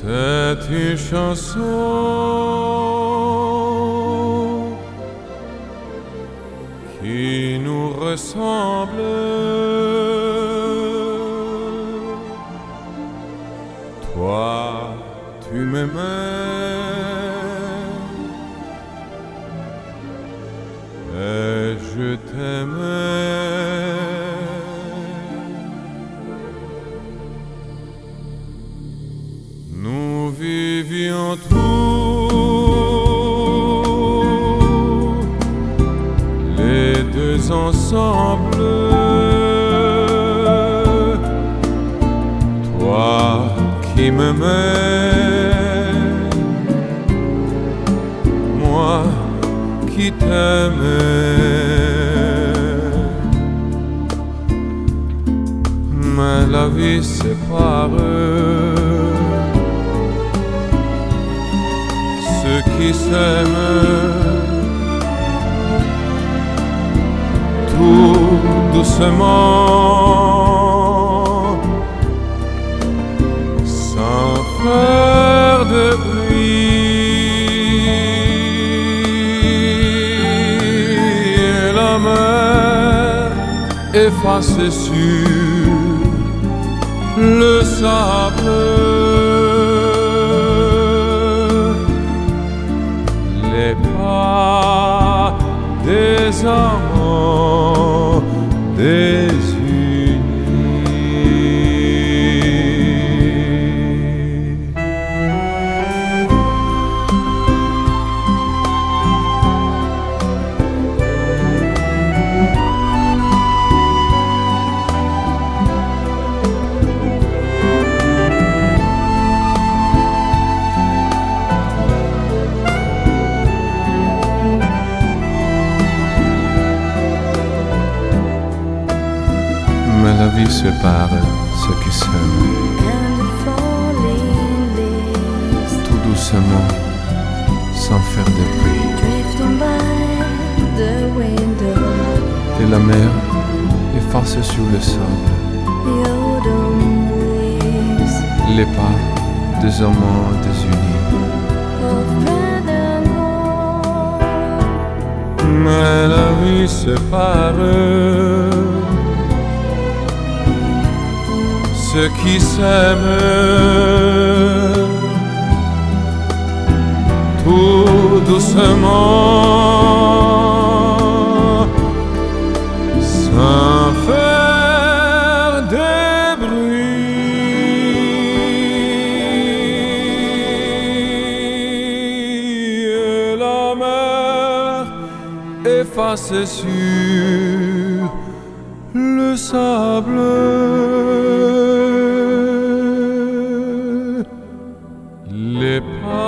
C'est une chanson qui nous ressemble. Toi, tu m'aimais et je t'aimais. Nous vivions tous les deux ensemble. Toi qui m'aimais, moi qui t'aimais. Mais la vie sépare ceux qui s'aiment tout doucement, sans faire de bruit. Et la mer effacée sur le sable, les pas des amants désunis. Mais la vie sépare ceux qui s'aiment tout doucement, sans faire de bruit. Et la mer efface sur le sable les pas des amants désunis. Mais la vie sépare ceux qui s'aiment tout doucement, sans faire de bruit. Et la mer effacée sur le sable, les pas